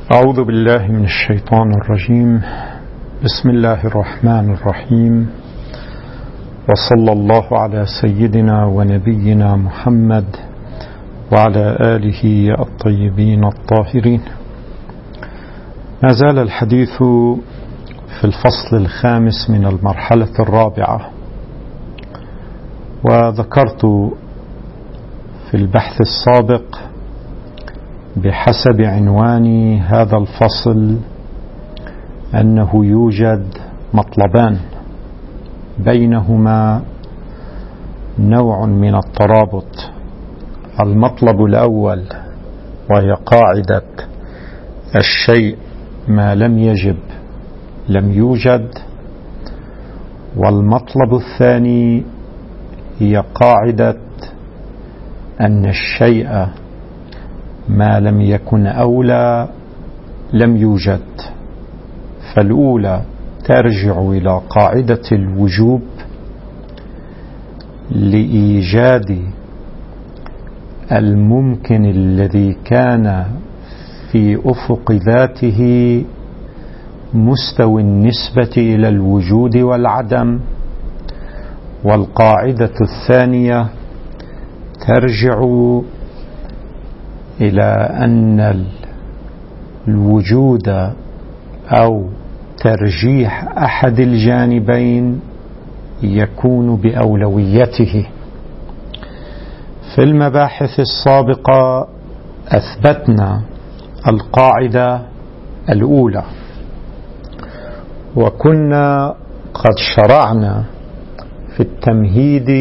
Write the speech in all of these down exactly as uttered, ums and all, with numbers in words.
أعوذ بالله من الشيطان الرجيم. بسم الله الرحمن الرحيم، وصلى الله على سيدنا ونبينا محمد وعلى آله الطيبين الطاهرين. ما زال الحديث في الفصل الخامس من المرحلة الرابعة، وذكرت في البحث السابق بحسب عنوان هذا الفصل أنه يوجد مطلبان بينهما نوع من الترابط. المطلب الأول وهي قاعدة الشيء ما لم يجب لم يوجد، والمطلب الثاني هي قاعدة أن الشيء ما لم يكن أولى لم يوجد. فالأولى ترجع إلى قاعدة الوجوب لإيجاد الممكن الذي كان في أفق ذاته مستوى النسبة إلى الوجود والعدم، والقاعدة الثانية ترجع إلى أن الوجود أو ترجيح أحد الجانبين يكون بأولويته. في المباحث السابقة أثبتنا القاعدة الأولى، وكنا قد شرعنا في التمهيد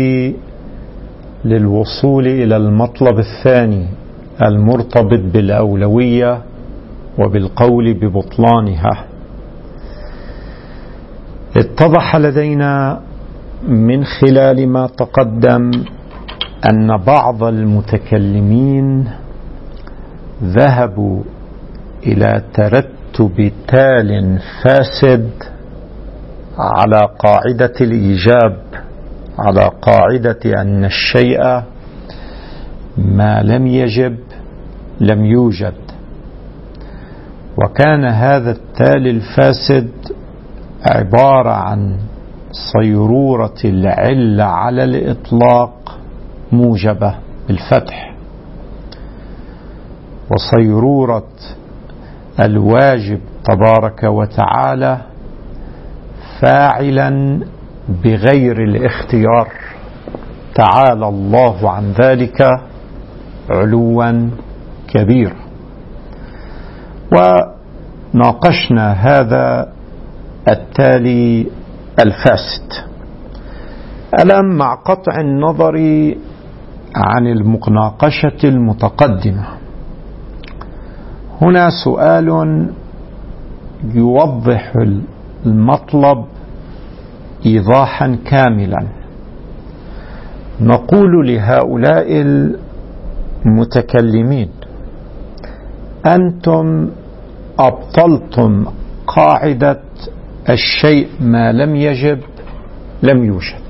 للوصول إلى المطلب الثاني المرتبط بالأولوية وبالقول ببطلانها. اتضح لدينا من خلال ما تقدم أن بعض المتكلمين ذهبوا إلى ترتب تال فاسد على قاعدة الإيجاب، على قاعدة أن الشيء ما لم يجب لم يوجد. وكان هذا التال الفاسد عبارة عن صيرورة العلة على الإطلاق موجبة بالفتح، وصيرورة الواجب تبارك وتعالى فاعلا بغير الاختيار، تعالى الله عن ذلك علوا كبيرا. وناقشنا هذا التالي الفاسد. الآن مع قطع النظر عن المناقشة المتقدمة، هنا سؤال يوضح المطلب إيضاحا كاملا. نقول لهؤلاء المتكلمين: أنتم أبطلتم قاعدة الشيء ما لم يجب لم يوجد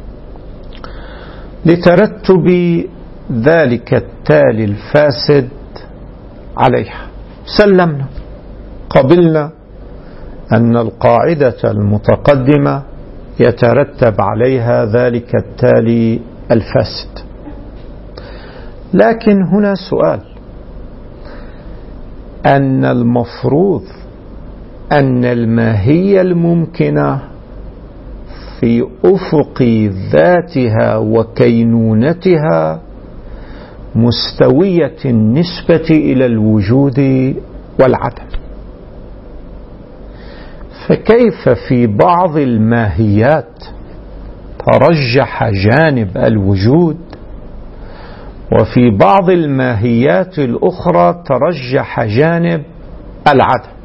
لترتب ذلك التالي الفاسد عليها. سلمنا، قبلنا أن القاعدة المتقدمة يترتب عليها ذلك التالي الفاسد. لكن هنا سؤال: أن المفروض أن الماهية الممكنة في أفق ذاتها وكينونتها مستوية النسبة إلى الوجود والعدم، فكيف في بعض الماهيات ترجح جانب الوجود، وفي بعض الماهيات الأخرى ترجح جانب العدم؟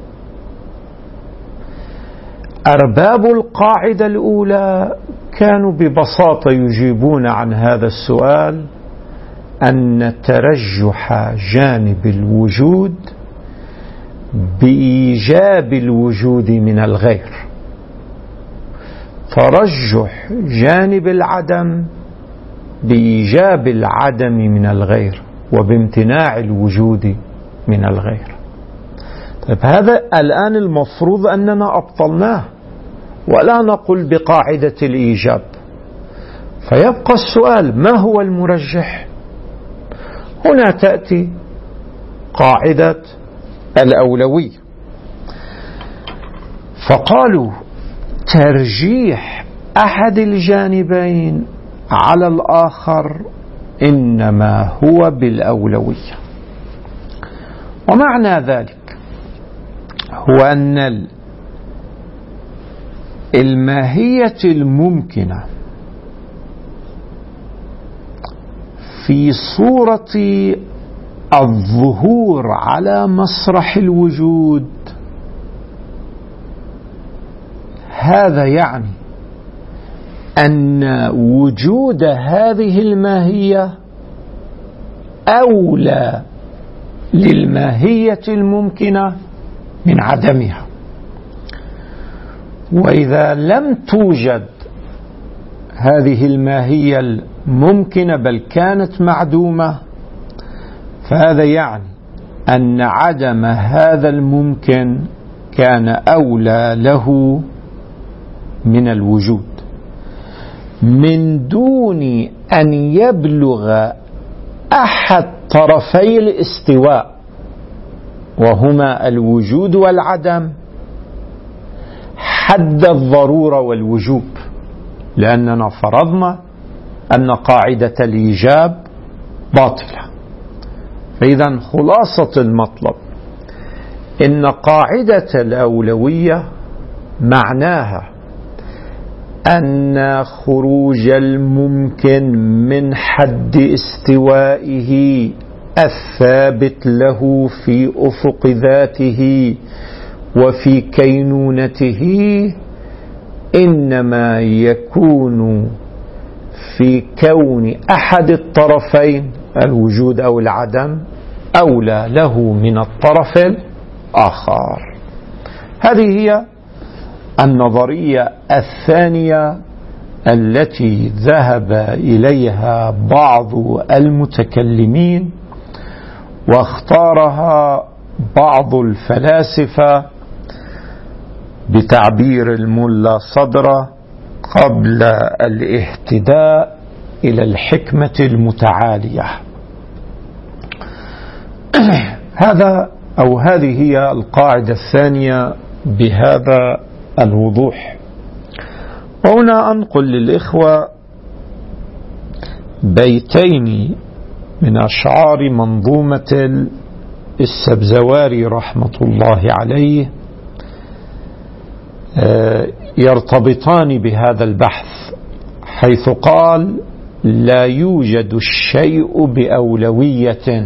أرباب القاعدة الأولى كانوا ببساطة يجيبون عن هذا السؤال أن ترجح جانب الوجود بإيجاب الوجود من الغير، ترجح جانب العدم بإيجاب العدم من الغير وبامتناع الوجود من الغير. طيب هذا الآن المفروض أننا أبطلناه ولا نقول بقاعدة الإيجاب، فيبقى السؤال: ما هو المرجح؟ هنا تأتي قاعدة الأولوية، فقالوا ترجيح أحد الجانبين على الآخر إنما هو بالأولوية. ومعنى ذلك هو أن الماهية الممكنة في صورة الظهور على مسرح الوجود، هذا يعني أن وجود هذه الماهية أولى للماهية الممكنة من عدمها. وإذا لم توجد هذه الماهية الممكنة بل كانت معدومة، فهذا يعني أن عدم هذا الممكن كان أولى له من الوجود، من دون أن يبلغ أحد طرفي الاستواء وهما الوجود والعدم حد الضرورة والوجوب، لأننا فرضنا أن قاعدة الإيجاب باطلة. فإذا خلاصة المطلب إن قاعدة الأولوية معناها أن خروج الممكن من حد استوائه الثابت له في أفق ذاته وفي كينونته إنما يكون في كون أحد الطرفين الوجود أو العدم أولى له من الطرف الآخر. هذه هي النظرية الثانية التي ذهب إليها بعض المتكلمين واختارها بعض الفلاسفة بتعبير الملا صدرة قبل الاهتداء إلى الحكمة المتعالية. هذا أو هذه هي القاعدة الثانية بهذا الوضوح. وهنا أنقل للإخوة بيتين من أشعار منظومة السبزواري رحمة الله عليه يرتبطان بهذا البحث، حيث قال: لا يوجد الشيء بأولوية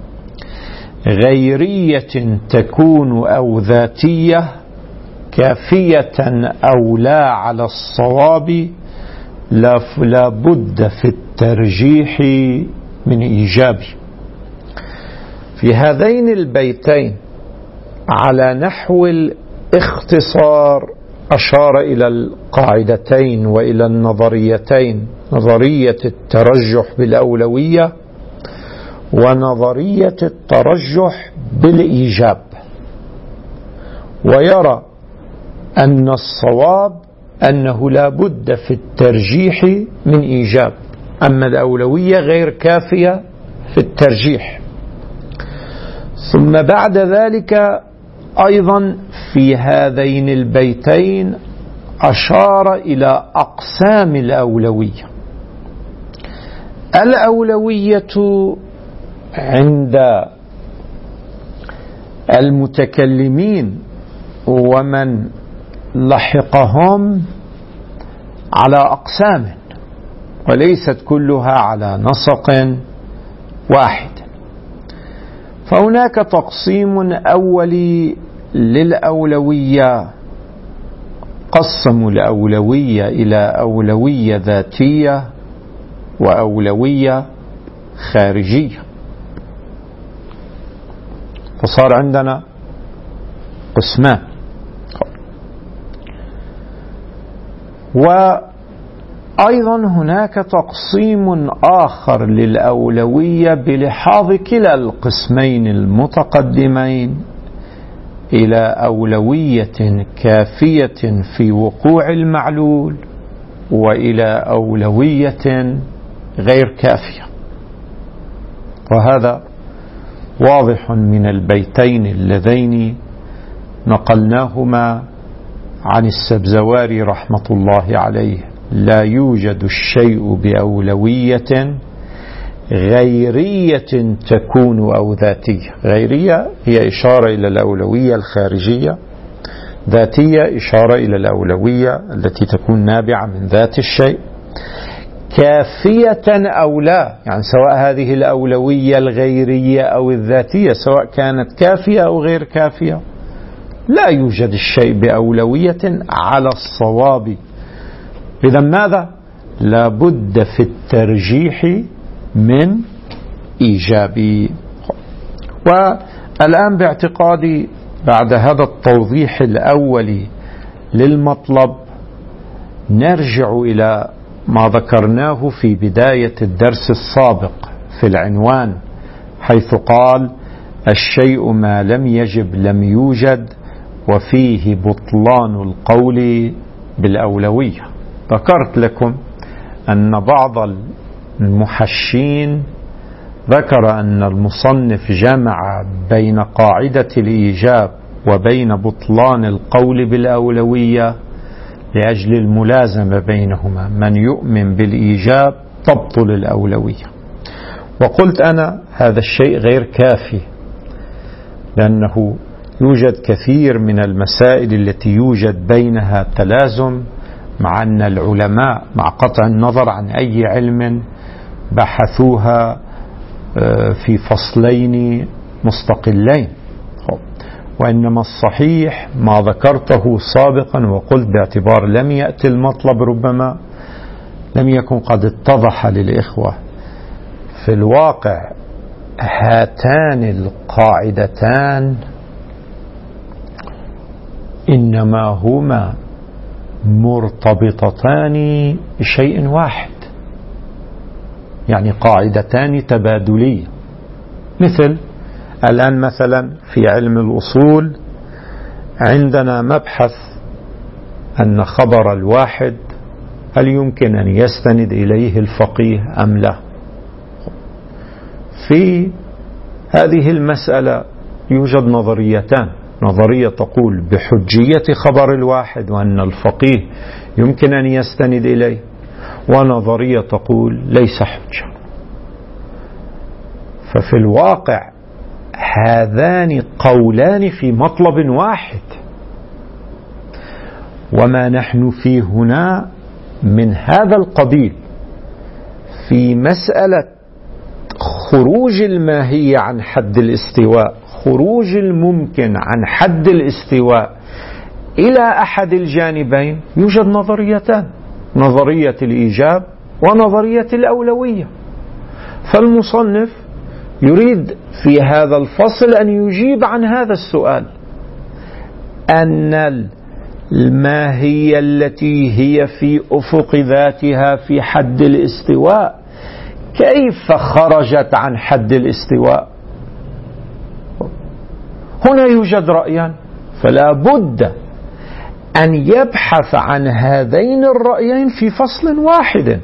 غيرية تكون أو ذاتية كافية أو لا على الصواب، لا بد في الترجيح من إيجاب. في هذين البيتين على نحو الاختصار أشار إلى القاعدتين وإلى النظريتين: نظرية الترجح بالأولوية ونظرية الترجح بالإيجاب. ويرى أن الصواب أنه لا بد في الترجيح من إيجاب، أما الأولوية غير كافية في الترجيح. ثم بعد ذلك أيضا في هذين البيتين أشار إلى أقسام الأولوية. الأولوية عند المتكلمين ومن لحقهم على أقسام، وليست كلها على نسق واحد. فهناك تقسيم أولي للأولوية، قسموا الأولوية إلى أولوية ذاتية وأولوية خارجية، فصار عندنا قسمان. وأيضا هناك تقسيم آخر للأولوية، للأولوية، بلحاظ كلا القسمين المتقدمين، إلى أولوية ذاتية وأولوية خارجية. فصار عندنا قسمان. وأيضا هناك تقسيم آخر للأولوية بلحاظ كلا القسمين المتقدمين، إلى أولوية إلى أولوية كافية في وقوع المعلول وإلى أولوية غير كافية. وهذا واضح من البيتين اللذين نقلناهما عن السبزواري رحمة الله عليه: لا يوجد الشيء بأولوية غيرية تكون أو ذاتية. غيرية هي إشارة إلى الأولوية الخارجية، ذاتية إشارة إلى الأولوية التي تكون نابعة من ذات الشيء، كافية أو لا، يعني سواء هذه الأولوية الغيرية أو الذاتية سواء كانت كافية أو غير كافية، لا يوجد الشيء بأولوية على الصواب. إذا ماذا؟ لابد في الترجيح من إيجابي. والآن باعتقادي بعد هذا التوضيح الأولي للمطلب نرجع إلى ما ذكرناه في بداية الدرس السابق في العنوان، حيث قال: الشيء ما لم يجب لم يوجد وفيه بطلان القول بالأولوية. ذكرت لكم أن بعض المحشين ذكر أن المصنف جمع بين قاعدة الإيجاب وبين بطلان القول بالأولوية لأجل الملازمة بينهما. من يؤمن بالإيجاب تبطل الأولوية. وقلت أنا هذا الشيء غير كافي، لأنه يوجد كثير من المسائل التي يوجد بينها تلازم، مع أن العلماء مع قطع النظر عن أي علم بحثوها في فصلين مستقلين. وإنما الصحيح ما ذكرته سابقا، وقلت باعتبار لم يأتي المطلب ربما لم يكن قد اتضح للإخوة. في الواقع هاتان القاعدتان إنما هما مرتبطتان بشيء واحد، يعني قاعدتان تبادلية. مثل الآن مثلا في علم الأصول عندنا مبحث أن خبر الواحد هل يمكن أن يستند إليه الفقيه أم لا. في هذه المسألة يوجد نظريتان: نظرية تقول بحجية خبر الواحد وأن الفقيه يمكن أن يستند إليه، ونظرية تقول ليس حجة. ففي الواقع هذان قولان في مطلب واحد، وما نحن فيه هنا من هذا القبيل في مسألة خروج الماهية عن حد الاستواء، خروج الممكن عن حد الاستواء إلى أحد الجانبين. يوجد نظريتان: نظرية الإيجاب ونظرية الأولوية. فالمصنف يريد في هذا الفصل أن يجيب عن هذا السؤال، أن الماهية التي هي في أفق ذاتها في حد الاستواء كيف خرجت عن حد الاستواء؟ هنا يوجد رأيان، فلا بد أن يبحث عن هذين الرأيين في فصل واحد،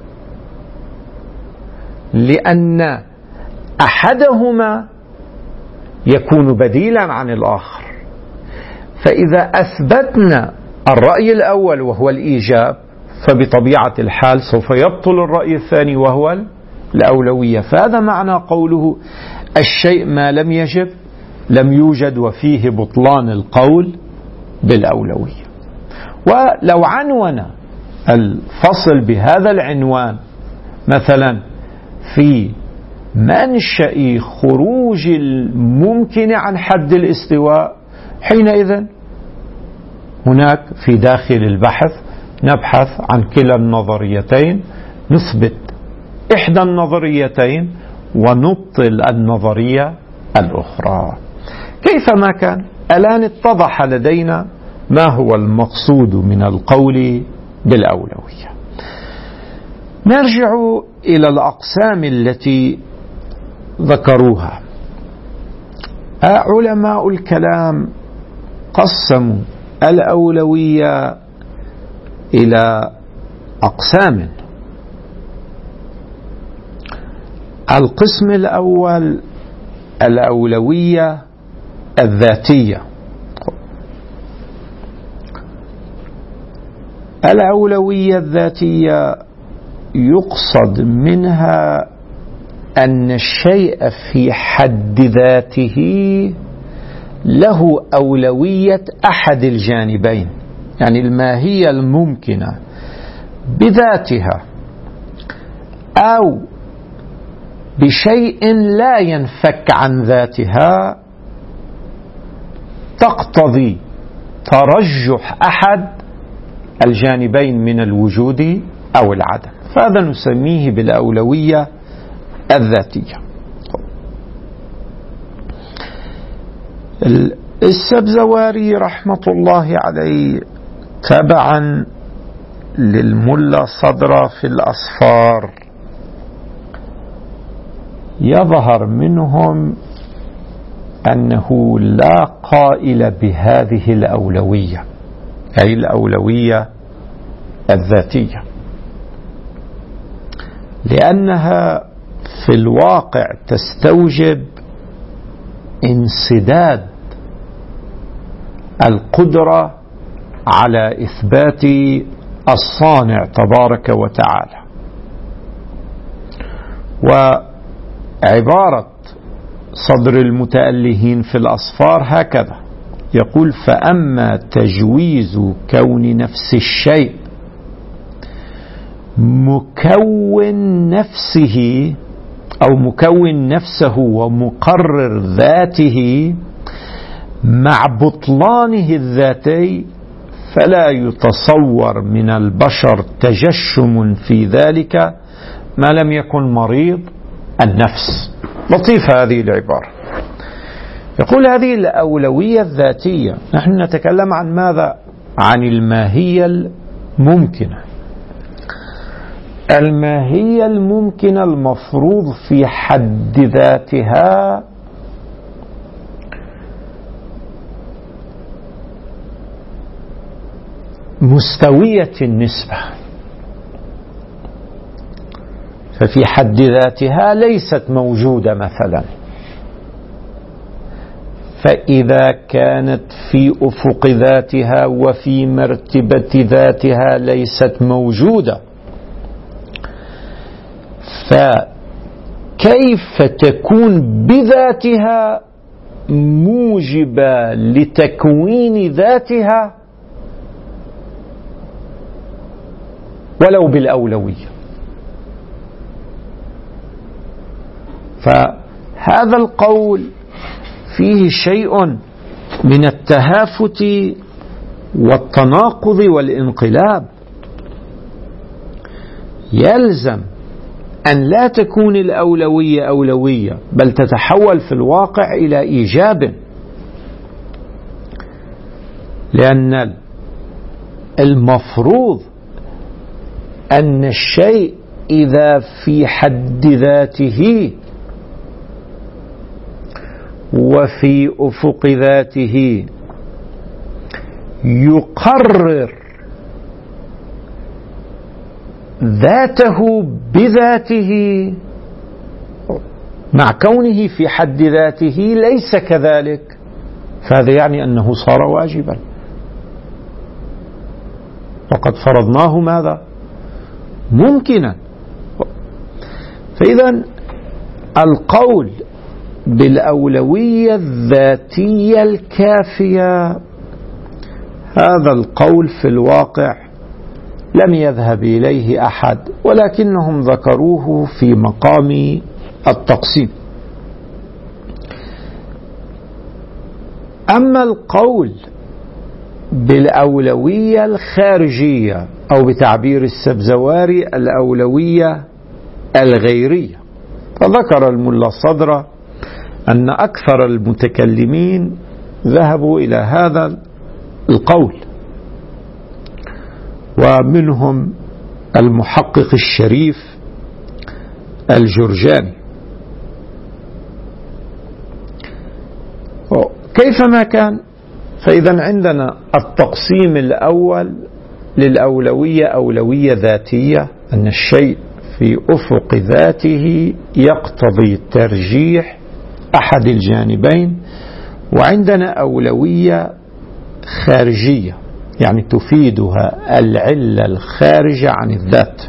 لأن أحدهما يكون بديلا عن الآخر. فإذا أثبتنا الرأي الأول وهو الإيجاب، فبطبيعة الحال سوف يبطل الرأي الثاني وهو الأولوية. فهذا معنى قوله الشيء ما لم يجب لم يوجد وفيه بطلان القول بالأولوية. ولو عنون الفصل بهذا العنوان مثلا في منشأ خروج الممكن عن حد الاستواء، حينئذ هناك في داخل البحث نبحث عن كلا النظريتين، نثبت إحدى النظريتين ونبطل النظرية الأخرى. كيفما كان الآن اتضح لدينا ما هو المقصود من القول بالأولوية. نرجع إلى الأقسام التي ذكروها علماء الكلام. قسموا الأولوية إلى أقسام. القسم الأول الأولوية الذاتية. الأولوية الذاتية يقصد منها أن الشيء في حد ذاته له أولوية أحد الجانبين، يعني الماهية الممكنة بذاتها أو بشيء لا ينفك عن ذاتها تقتضي ترجح أحد الجانبين من الوجود أو العدم، فهذا نسميه بالأولوية الذاتية. السبزواري رحمة الله عليه تبعا للملا صدرة في الأصفار يظهر منهم أنه لا قائل بهذه الأولوية، أي الأولوية الذاتية، لأنها في الواقع تستوجب انسداد القدرة على إثبات الصانع تبارك وتعالى. وعبارة صدر المتألهين في الأصفار هكذا يقول: فأما تجويز كون نفس الشيء مكون نفسه أو مكون نفسه ومقرر ذاته مع بطلانه الذاتي، فلا يتصور من البشر تجشم في ذلك ما لم يكن مريض النفس. لطيفة هذه العبارة. يقول هذه الأولوية الذاتية، نحن نتكلم عن ماذا؟ عن الماهية الممكنة. الماهية الممكنة المفروض في حد ذاتها مستوية النسبة، ففي حد ذاتها ليست موجودة مثلا، فإذا كانت في أفق ذاتها وفي مرتبة ذاتها ليست موجودة، فكيف تكون بذاتها موجبة لتكوين ذاتها ولو بالأولوية؟ فهذا القول فيه شيء من التهافت والتناقض والانقلاب. يلزم أن لا تكون الأولوية أولوية، بل تتحول في الواقع إلى إيجاب، لأن المفروض أن الشيء إذا في حد ذاته وفي أفق ذاته يقرر ذاته بذاته، مع كونه في حد ذاته ليس كذلك، فهذا يعني أنه صار واجبا، وقد فرضناه ماذا؟ ممكنا. فإذا القول بالأولوية الذاتية الكافية، هذا القول في الواقع لم يذهب إليه أحد، ولكنهم ذكروه في مقام التقسيم. أما القول بالأولوية الخارجية، أو بتعبير السبزواري الأولوية الغيرية، فذكر الملا صدرة أن أكثر المتكلمين ذهبوا إلى هذا القول، ومنهم المحقق الشريف الجرجاني. كيفما كان، فإذا عندنا التقسيم الأول للأولوية أولوية ذاتية، أن الشيء في أفق ذاته يقتضي ترجيح أحد الجانبين، وعندنا أولوية خارجية يعني تفيدها العلة الخارجة عن الذات.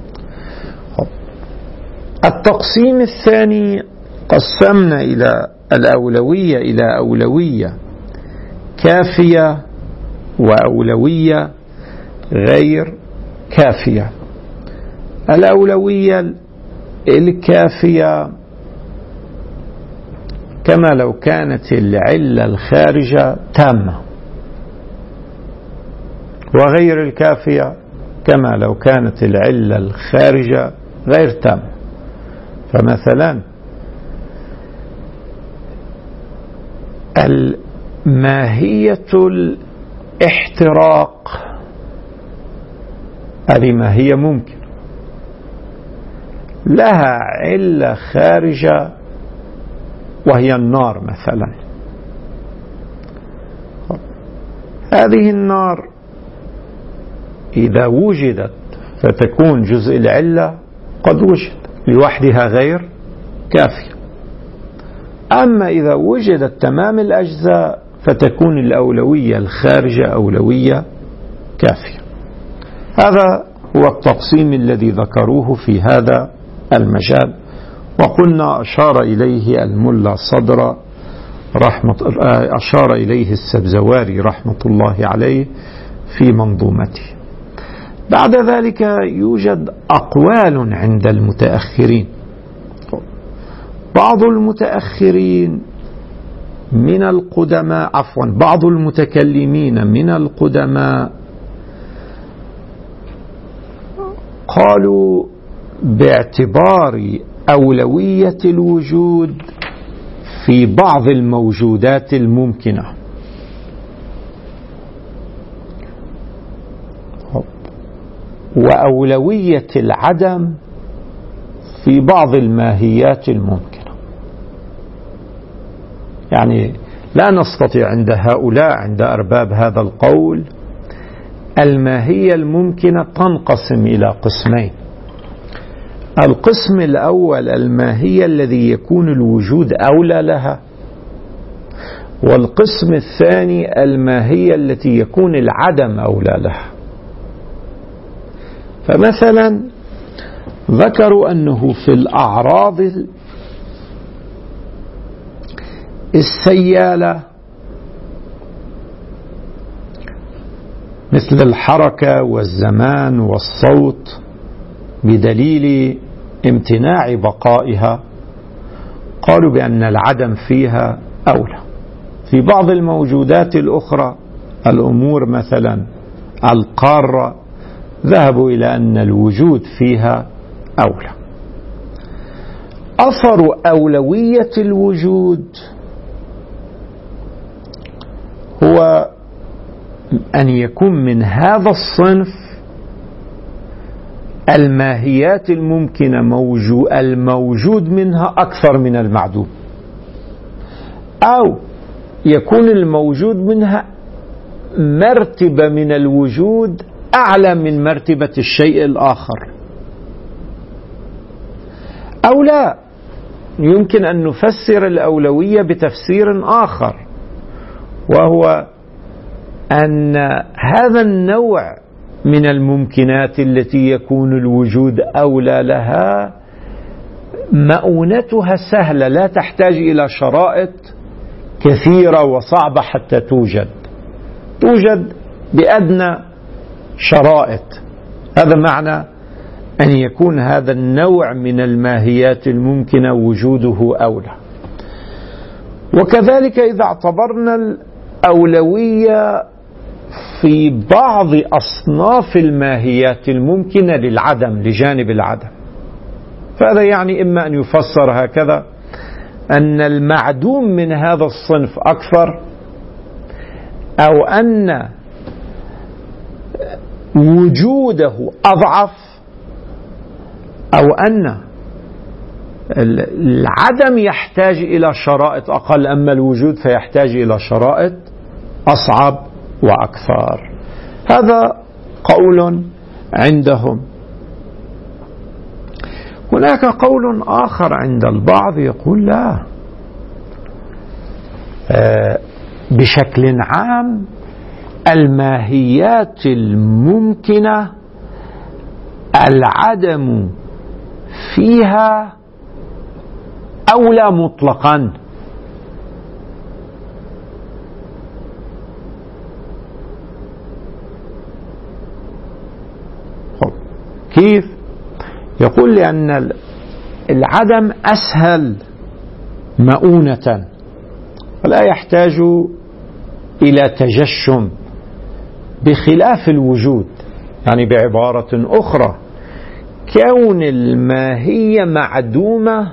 التقسيم الثاني قسمنا إلى الأولوية إلى أولوية كافية وأولوية غير كافية. الأولوية الكافية كما لو كانت العلة الخارجة تامة، وغير الكافية كما لو كانت العلة الخارجة غير تامة. فمثلا ماهية الاحتراق هذه ماهية ممكن لها علة خارجة وهي النار مثلا. هذه النار إذا وجدت فتكون جزء العلة قد وجد لوحدها غير كافية، أما إذا وجدت تمام الأجزاء فتكون الأولوية الخارجة أولوية كافية. هذا هو التقسيم الذي ذكروه في هذا المجال، وقلنا أشار إليه الملا صدر رحمة أشار إليه السبزواري رحمة الله عليه في منظومته. بعد ذلك يوجد أقوال عند المتأخرين. بعض المتأخرين من القدماء عفوا بعض المتكلمين من القدماء قالوا باعتبار أولوية الوجود في بعض الموجودات الممكنة، وأولوية العدم في بعض الماهيات الممكنة. يعني لا نستطيع عند هؤلاء عند أرباب هذا القول الماهية الممكنة تنقسم إلى قسمين. القسم الأول الماهية الذي يكون الوجود أولى لها، والقسم الثاني الماهية التي يكون العدم أولى لها. فمثلا ذكروا أنه في الأعراض السيالة مثل الحركة والزمان والصوت بدليل امتناع بقائها، قالوا بأن العدم فيها أولى. في بعض الموجودات الأخرى الأمور مثلا القارة ذهبوا إلى أن الوجود فيها أولى. أثر أولوية الوجود هو أن يكون من هذا الصنف الماهيات الممكنة موجود الموجود منها أكثر من المعدوم، أو يكون الموجود منها مرتبة من الوجود أعلى من مرتبة الشيء الآخر، أو لا. يمكن أن نفسر الأولوية بتفسير آخر، وهو أن هذا النوع من الممكنات التي يكون الوجود أولى لها مؤونتها سهلة، لا تحتاج إلى شرائط كثيرة وصعبة حتى توجد، توجد بأدنى شرائط. هذا معنى أن يكون هذا النوع من الماهيات الممكنة وجوده أولى. وكذلك إذا اعتبرنا الأولوية في بعض أصناف الماهيات الممكنة للعدم لجانب العدم، فهذا يعني إما أن يفسر هكذا أن المعدوم من هذا الصنف أكثر، أو أن وجوده أضعف، أو أن العدم يحتاج إلى شرائط أقل أما الوجود فيحتاج إلى شرائط أصعب وأكثر. هذا قول عندهم. هناك قول آخر عند البعض يقول لا، بشكل عام الماهيات الممكنة العدم فيها أولى مطلقا. كيف؟ يقول لأن العدم أسهل مؤونة ولا يحتاج إلى تجشم، بخلاف الوجود. يعني بعبارة أخرى، كون الماهية معدومة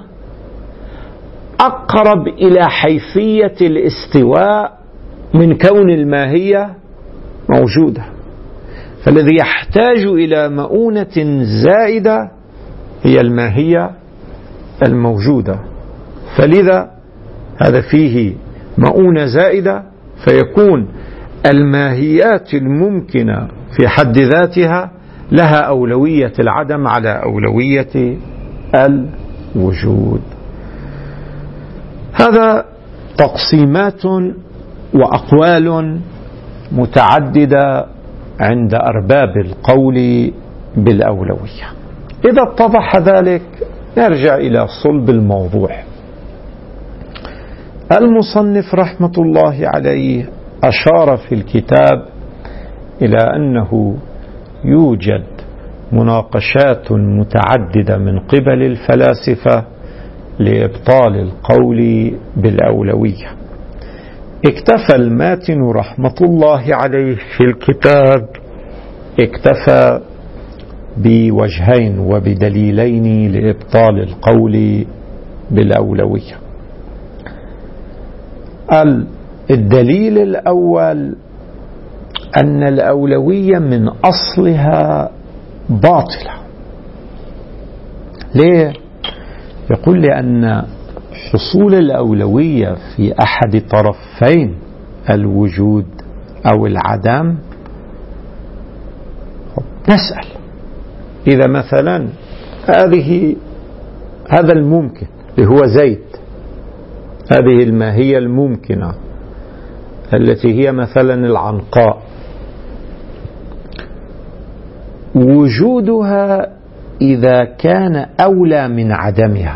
أقرب إلى حيثية الاستواء من كون الماهية موجودة. فالذي يحتاج إلى مؤونة زائدة هي الماهية الموجودة، فلذا هذا فيه مؤونة زائدة، فيكون الماهيات الممكنة في حد ذاتها لها أولوية العدم على أولوية الوجود. هذا تقسيمات وأقوال متعددة عند أرباب القول بالأولوية. إذا اتضح ذلك نرجع إلى صلب الموضوع. المصنف رحمة الله عليه أشار في الكتاب إلى أنه يوجد مناقشات متعددة من قبل الفلاسفة لإبطال القول بالأولوية. اكتفى الماتن رحمة الله عليه في الكتاب اكتفى بوجهين وبدليلين لإبطال القول بالأولوية. الدليل الأول أن الأولوية من أصلها باطلة. ليه؟ يقول لأن حصول الأولوية في أحد طرفين الوجود أو العدم. نسأل إذا مثلا هذه هذا الممكن اللي هو زيت، هذه الماهية الممكنة التي هي مثلا العنقاء، وجودها إذا كان أولى من عدمها،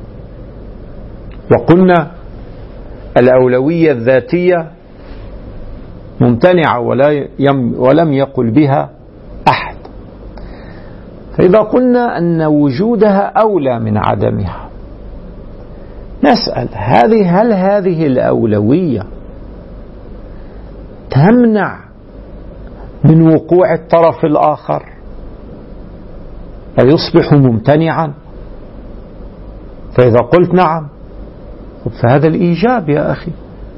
وقلنا الأولوية الذاتية ممتنعة ولا ولم يقل بها أحد، فإذا قلنا أن وجودها أولى من عدمها نسأل هذه هل هذه الأولوية تمنع من وقوع الطرف الآخر ويصبح ممتنعا؟ فإذا قلت نعم فهذا الإيجاب يا أخي.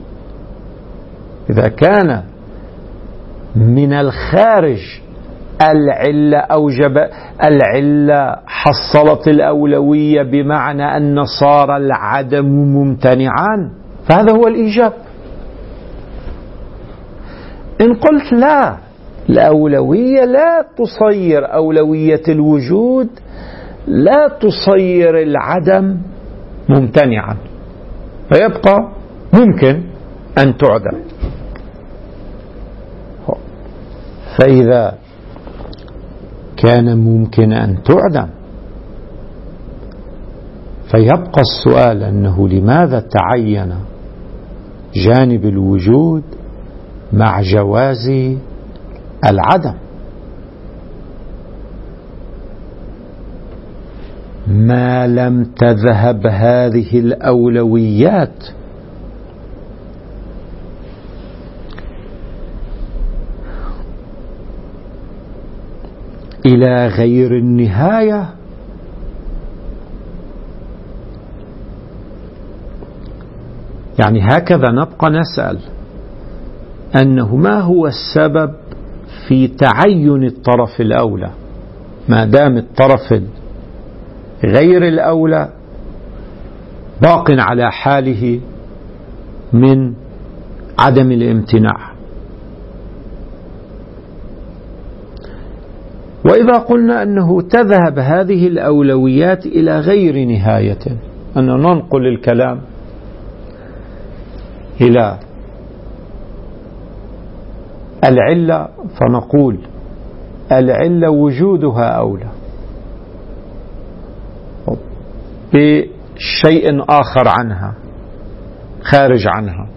إذا كان من الخارج العلة أوجب العلة حصلت الأولوية بمعنى أن صار العدم ممتنعا، فهذا هو الإيجاب. إن قلت لا، الأولوية لا تصير أولوية الوجود لا تصير العدم ممتنعا، فيبقى ممكن أن تعدم. فإذا كان ممكن أن تعدم فيبقى السؤال أنه لماذا تعين جانب الوجود مع جواز العدم؟ ما لم تذهب هذه الأولويات إلى غير النهاية يعني هكذا نبقى نسأل أنه ما هو السبب في تعين الطرف الأولى ما دام الطرف غير الأولى باق على حاله من عدم الامتناع. وإذا قلنا أنه تذهب هذه الأولويات إلى غير نهاية، أن ننقل الكلام إلى العلة فنقول العلة وجودها أولى بشيء آخر عنها خارج عنها.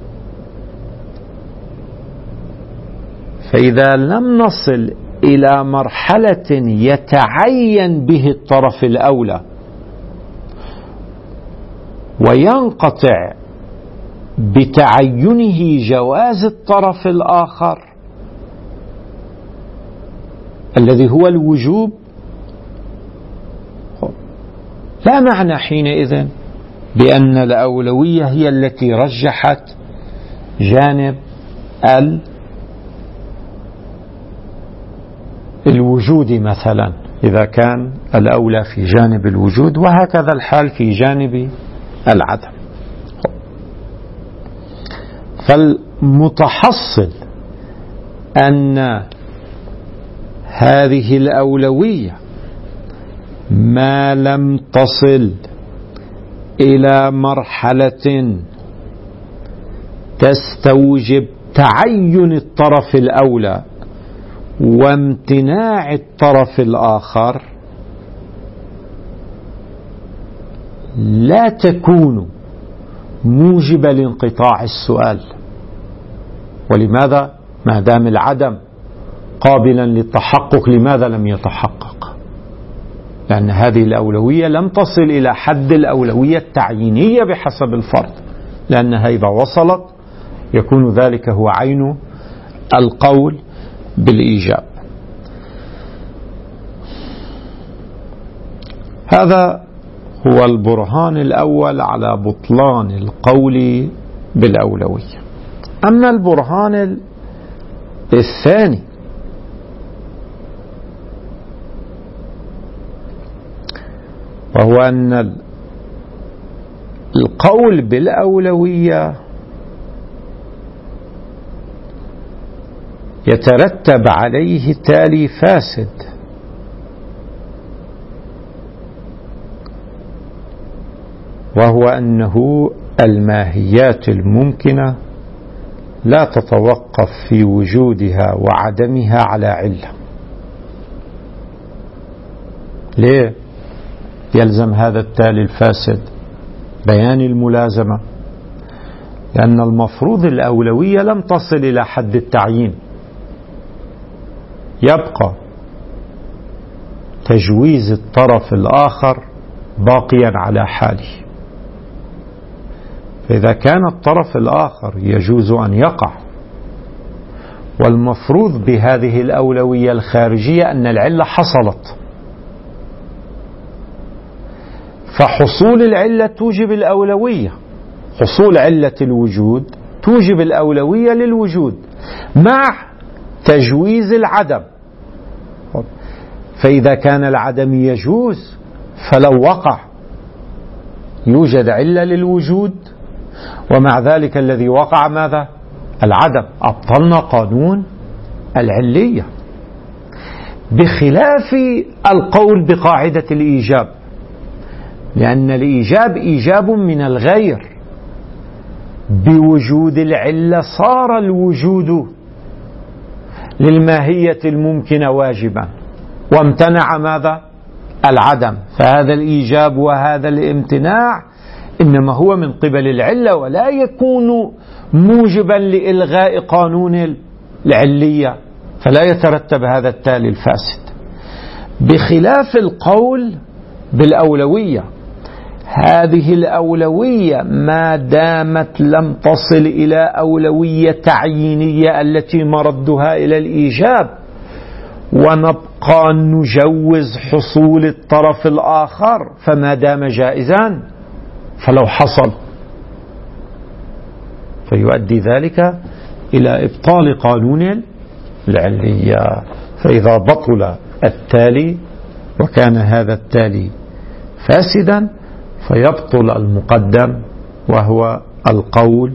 فإذا لم نصل إلى مرحلة يتعين به الطرف الأولى وينقطع بتعينه جواز الطرف الآخر الذي هو الوجوب، لا معنى حينئذ بأن الأولوية هي التي رجحت جانب الوجود مثلا، إذا كان الأولى في جانب الوجود، وهكذا الحال في جانب العدم. فالمتحصل أن هذه الأولوية ما لم تصل إلى مرحلة تستوجب تعين الطرف الأولى وامتناع الطرف الآخر لا تكون موجبة لانقطاع السؤال. ولماذا؟ ما دام العدم قابلا للتحقق لماذا لم يتحقق؟ لأن هذه الأولوية لم تصل إلى حد الأولوية التعيينية بحسب الفرض، لأنها إذا وصلت يكون ذلك هو عين القول بالإيجاب. هذا هو البرهان الأول على بطلان القول بالأولوية. أما البرهان الثاني وهو أن القول بالأولوية يترتب عليه تالي فاسد، وهو أنه الماهيات الممكنة لا تتوقف في وجودها وعدمها على علة. ليه؟ يلزم هذا التالي الفاسد بيان الملازمة، لأن المفروض الأولوية لم تصل إلى حد التعيين، يبقى تجويز الطرف الآخر باقيا على حاله. فإذا كان الطرف الآخر يجوز أن يقع، والمفروض بهذه الأولوية الخارجية أن العلة حصلت، فحصول العلة توجب الأولوية، حصول علة الوجود توجب الأولوية للوجود مع تجويز العدم. فإذا كان العدم يجوز فلو وقع يوجد علة للوجود، ومع ذلك الذي وقع ماذا؟ العدم. أبطلنا قانون العلية، بخلاف القول بقاعدة الإيجاب، لأن الإيجاب إيجاب من الغير، بوجود العلة صار الوجود للماهية الممكنة واجبا، وامتنع ماذا؟ العدم. فهذا الإيجاب وهذا الامتناع إنما هو من قبل العلة، ولا يكون موجبا لإلغاء قانون العلية، فلا يترتب هذا التالي الفاسد. بخلاف القول بالأولوية، هذه الأولوية ما دامت لم تصل إلى أولوية تعيينية التي مردها إلى الإيجاب، ونبقى نجوز حصول الطرف الآخر، فما دام جائزان فلو حصل فيؤدي ذلك إلى إبطال قانون العلية. فإذا بطل التالي وكان هذا التالي فاسدا فيبطل المقدم وهو القول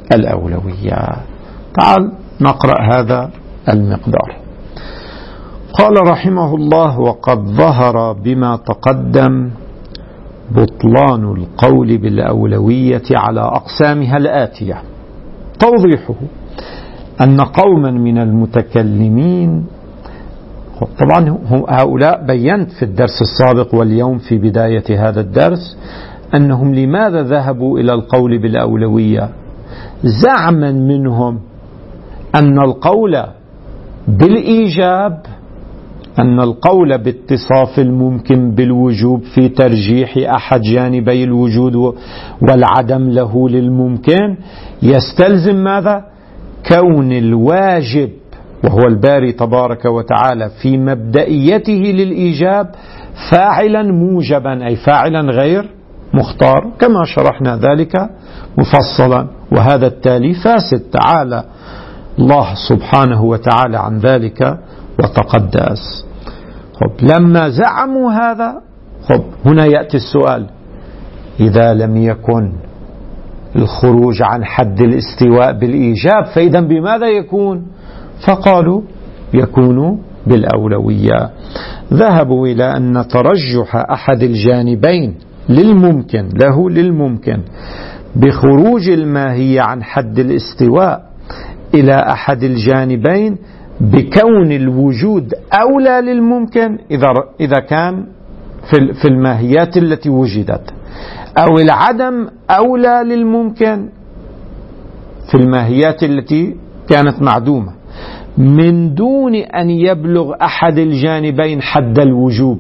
بالأولوية. تعال نقرأ هذا المقدار. قال رحمه الله: وقد ظهر بما تقدم بطلان القول بالأولوية على أقسامها الآتية. توضيحه أن قوما من المتكلمين، طبعا هؤلاء بينت في الدرس السابق واليوم في بداية هذا الدرس أنهم لماذا ذهبوا إلى القول بالأولوية؟ زعما منهم أن القول بالإيجاب، أن القول باتصاف الممكن بالوجوب في ترجيح أحد جانبي الوجود والعدم له للممكن يستلزم ماذا؟ كون الواجب وهو الباري تبارك وتعالى في مبدئيته للإيجاب فاعلا موجبا، أي فاعلا غير مختار، كما شرحنا ذلك مفصلا، وهذا التالي فاسد. تعالى الله سبحانه وتعالى عن ذلك وتقدس. خب لما زعموا هذا، خب هنا يأتي السؤال: إذا لم يكن الخروج عن حد الاستواء بالإيجاب فإذا بماذا يكون؟ فقالوا يكون بالأولوية. ذهبوا إلى أن ترجح أحد الجانبين للممكن له للممكن بخروج الماهية عن حد الاستواء إلى أحد الجانبين بكون الوجود أولى للممكن إذا إذا كان في الماهيات التي وجدت، أو العدم أولى للممكن في الماهيات التي كانت معدومة، من دون أن يبلغ أحد الجانبين حد الوجوب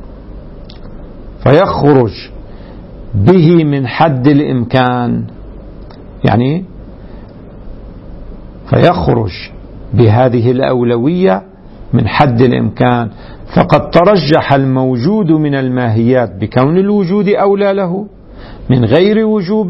فيخرج به من حد الإمكان، يعني فيخرج بهذه الأولوية من حد الإمكان، فقد ترجح الموجود من الماهيات بكون الوجود أولى له من غير وجوب،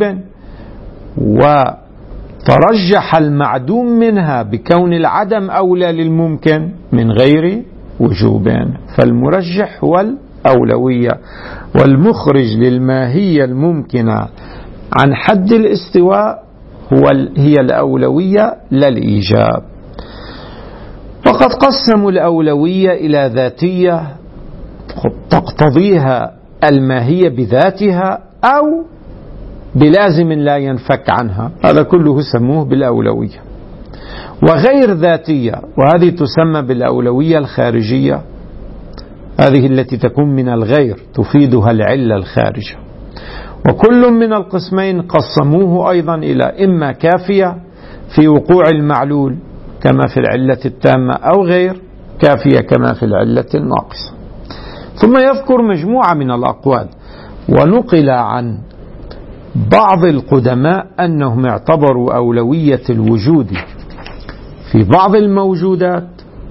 وترجح المعدوم منها بكون العدم أولى للممكن من غير وجوب. فالمرجح هو الأولوية، والمخرج للماهية الممكنة عن حد الاستواء هو هي الأولوية لا الإيجاب. وقد قسموا الأولوية إلى ذاتية تقتضيها الماهية بذاتها أو بلازم لا ينفك عنها، هذا كله سموه بالأولوية، وغير ذاتية، وهذه تسمى بالأولوية الخارجية، هذه التي تكون من الغير تفيدها العلة الخارجة. وكل من القسمين قسموه أيضا إلى إما كافية في وقوع المعلول كما في العلة التامة، أو غير كافية كما في العلة الناقصة. ثم يذكر مجموعة من الأقوال، ونقل عن بعض القدماء أنهم اعتبروا أولوية الوجود في بعض الموجودات.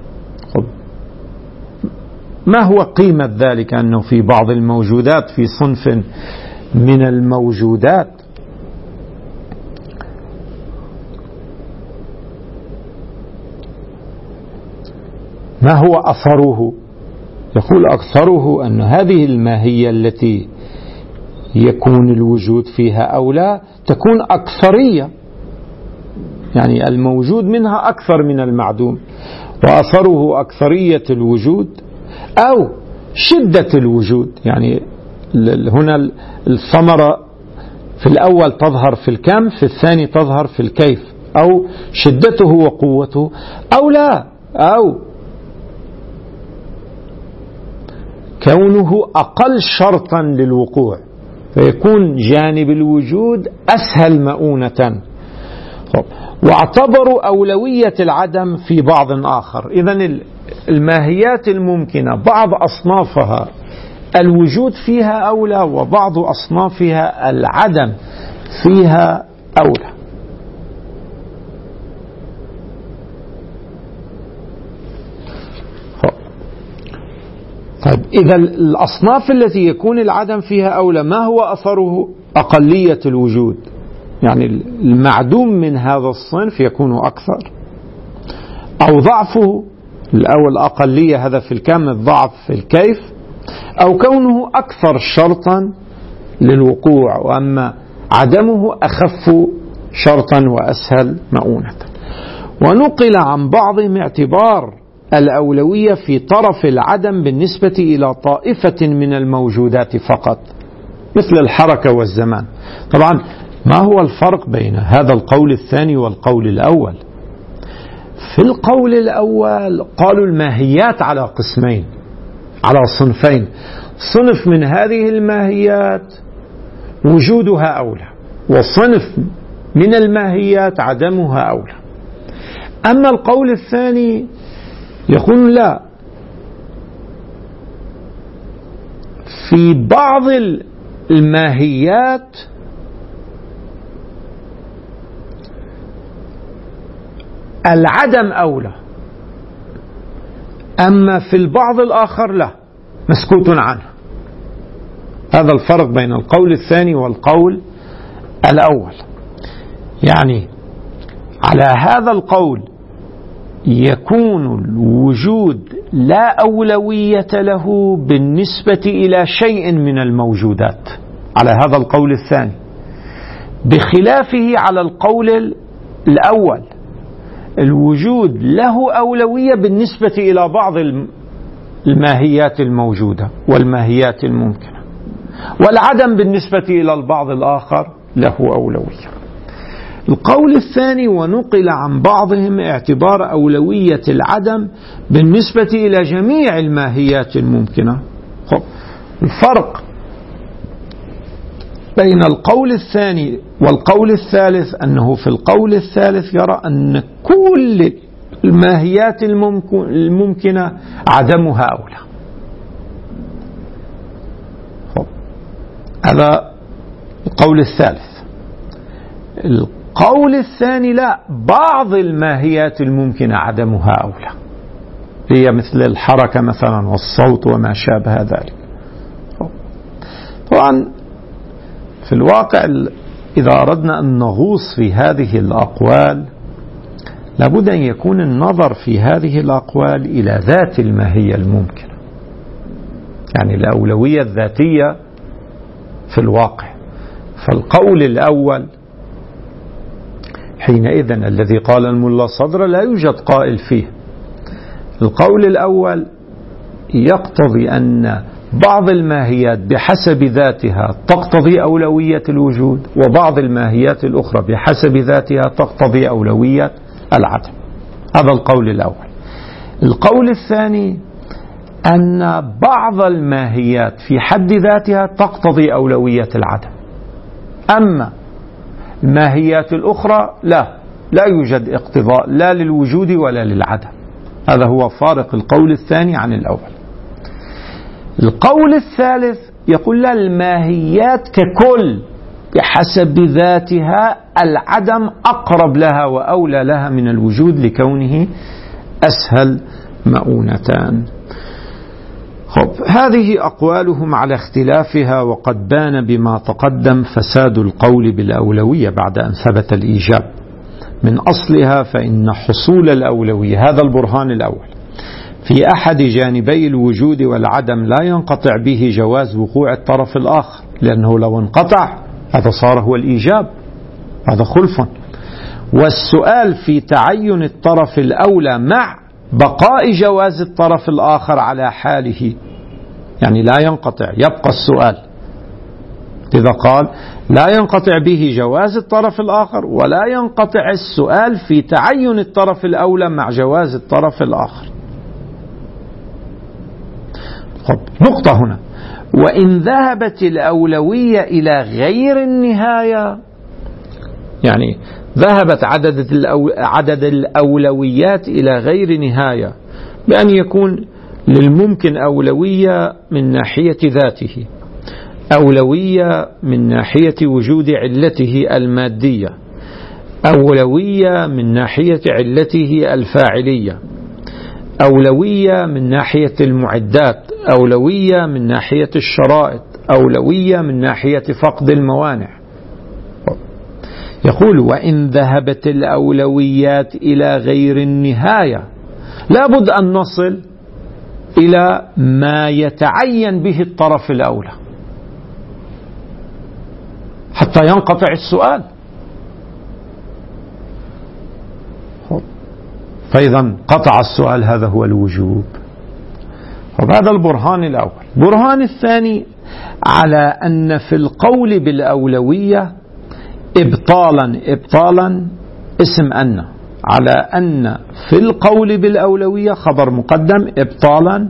ما هو قيمة ذلك أنه في بعض الموجودات في صنف من الموجودات؟ ما هو أثره؟ يقول أكثره أن هذه الماهية التي يكون الوجود فيها أولى تكون أكثرية، يعني الموجود منها أكثر من المعدوم، وأثره أكثرية الوجود أو شدة الوجود. يعني هنا الثمرة في الأول تظهر في الكم، في الثاني تظهر في الكيف، أو شدته وقوته، أو لا، أو كونه أقل شرطا للوقوع فيكون جانب الوجود أسهل مؤونة. واعتبروا أولوية العدم في بعض آخر. إذن الماهيات الممكنة بعض أصنافها الوجود فيها أولى، وبعض أصنافها العدم فيها أولى. طيب إذا الأصناف التي يكون العدم فيها أولى ما هو أثره؟ أقلية الوجود، يعني المعدوم من هذا الصنف يكون أكثر، أو ضعفه، أو الأقلية هذا في الكم، الضعف في الكيف، أو كونه أكثر شرطا للوقوع، وأما عدمه أخف شرطا وأسهل مؤونة. ونقل عن بعضهم اعتبار الأولوية في طرف العدم بالنسبة إلى طائفة من الموجودات فقط، مثل الحركة والزمان. طبعا ما هو الفرق بين هذا القول الثاني والقول الأول؟ في القول الأول قالوا الماهيات على قسمين، على صنفين. صنف من هذه الماهيات وجودها أولى، وصنف من الماهيات عدمها أولى. أما القول الثاني يقول لا، في بعض الماهيات العدم أولى، أما في البعض الآخر لا، مسكوت عنه. هذا الفرق بين القول الثاني والقول الأول. يعني على هذا القول يكون الوجود لا أولوية له بالنسبة إلى شيء من الموجودات، على هذا القول الثاني، بخلافه على القول الأول الوجود له أولوية بالنسبة إلى بعض الماهيات الموجودة والماهيات الممكنة، والعدم بالنسبة إلى البعض الآخر له أولوية. القول الثاني ونقل عن بعضهم اعتبار أولوية العدم بالنسبة إلى جميع الماهيات الممكنة. الفرق بين القول الثاني والقول الثالث أنه في القول الثالث يرى أن كل الماهيات الممكنة عدمها أولى. هذا القول الثالث. القول الثاني لا، بعض الماهيات الممكنة عدمها أولى، هي مثل الحركة مثلا والصوت وما شابه ذلك. طبعا في الواقع إذا أردنا أن نغوص في هذه الأقوال لابد أن يكون النظر في هذه الأقوال إلى ذات الماهية الممكنة، يعني الأولوية الذاتية في الواقع. فالقول الأول حينئذ الذي قال الملا صدر لا يوجد قائل فيه. القول الأول يقتضي أن بعض الماهيات بحسب ذاتها تقتضي أولوية الوجود، وبعض الماهيات الأخرى بحسب ذاتها تقتضي أولوية العدم. هذا القول الأول. القول الثاني أن بعض الماهيات في حد ذاتها تقتضي أولوية العدم، أما الماهيات الأخرى لا لا يوجد اقتضاء لا للوجود ولا للعدم. هذا هو فارق القول الثاني عن الأول. القول الثالث يقول لا، الماهيات ككل بحسب ذاتها العدم أقرب لها وأولى لها من الوجود لكونه أسهل مؤونتان. خب، هذه أقوالهم على اختلافها، وقد بان بما تقدم فساد القول بالأولوية بعد أن ثبت الإيجاب. من أصلها فإن حصول الأولوية، هذا البرهان الأول، في أحد جانبي الوجود والعدم لا ينقطع به جواز وقوع الطرف الآخر، لأنه لو انقطع هذا صار هو الإيجاب، هذا خلف. والسؤال في تعين الطرف الأولى مع بقاء جواز الطرف الآخر على حاله، يعني لا ينقطع، يبقى السؤال. إذا قال لا ينقطع به جواز الطرف الآخر ولا ينقطع السؤال في تعين الطرف الأولى مع جواز الطرف الآخر. طب نقطة هنا، وإن ذهبت الأولوية إلى غير النهاية، يعني ذهبت عدد, الأو... عدد الأولويات إلى غير نهاية، بأن يكون للممكن أولوية من ناحية ذاته، أولوية من ناحية وجود علته المادية، أولوية من ناحية علته الفاعلية، أولوية من ناحية المعدات، أولوية من ناحية الشرائط، أولوية من ناحية فقد الموانع. يقول وإن ذهبت الأولويات إلى غير النهاية لابد أن نصل إلى ما يتعين به الطرف الأولى حتى ينقطع السؤال. فإذا قطع السؤال، هذا هو الوجوب. وهذا البرهان الأول. البرهان الثاني على أن في القول بالأولوية إبطالا إبطالا اسم أن، على أن في القول بالأولوية خبر مقدم، إبطالا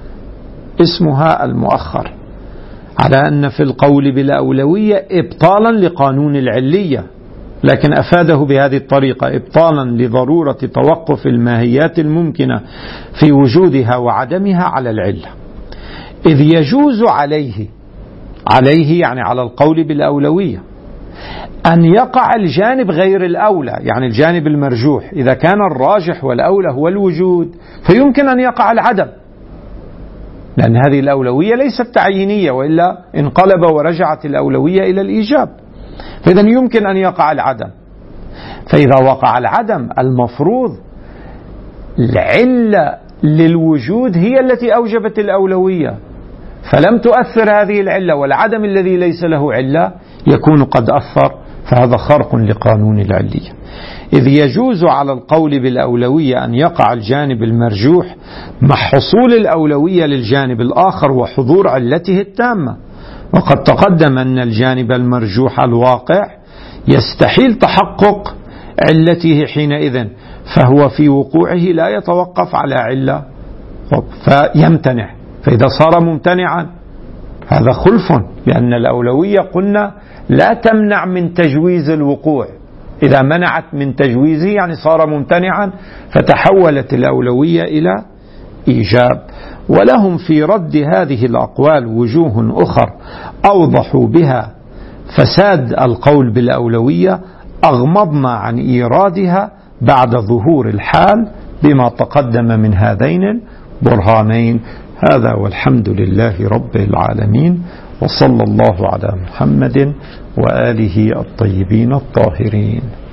اسمها المؤخر، على أن في القول بالأولوية إبطالا لقانون العلية، لكن أفاده بهذه الطريقة إبطالا لضرورة توقف الماهيات الممكنة في وجودها وعدمها على العلة، إذ يجوز عليه، عليه يعني على القول بالأولوية، أن يقع الجانب غير الأولى، يعني الجانب المرجوح. إذا كان الراجح والأولى هو الوجود فيمكن أن يقع العدم، لأن هذه الأولوية ليست تعيينية، وإلا انقلب ورجعت الأولوية إلى الإيجاب، فإذا يمكن أن يقع العدم. فإذا وقع العدم المفروض العلة للوجود هي التي أوجبت الأولوية، فلم تؤثر هذه العلة، والعدم الذي ليس له علة يكون قد أثر، فهذا خرق لقانون العلية. إذ يجوز على القول بالأولوية أن يقع الجانب المرجوح مع حصول الأولوية للجانب الآخر وحضور علته التامة، وقد تقدم أن الجانب المرجوح الواقع يستحيل تحقق علته حينئذ، فهو في وقوعه لا يتوقف على علة فيمتنع، فإذا صار ممتنعا هذا خلف، لأن الأولوية قلنا لا تمنع من تجويز الوقوع، إذا منعت من تجويزه يعني صار ممتنعا، فتحولت الأولوية إلى إيجاب. ولهم في رد هذه الأقوال وجوه أخر أوضحوا بها فساد القول بالأولوية، أغمضنا عن إيرادها بعد ظهور الحال بما تقدم من هذين البرهانين. هذا والحمد لله رب العالمين، وصلى الله على محمد وآله الطيبين الطاهرين.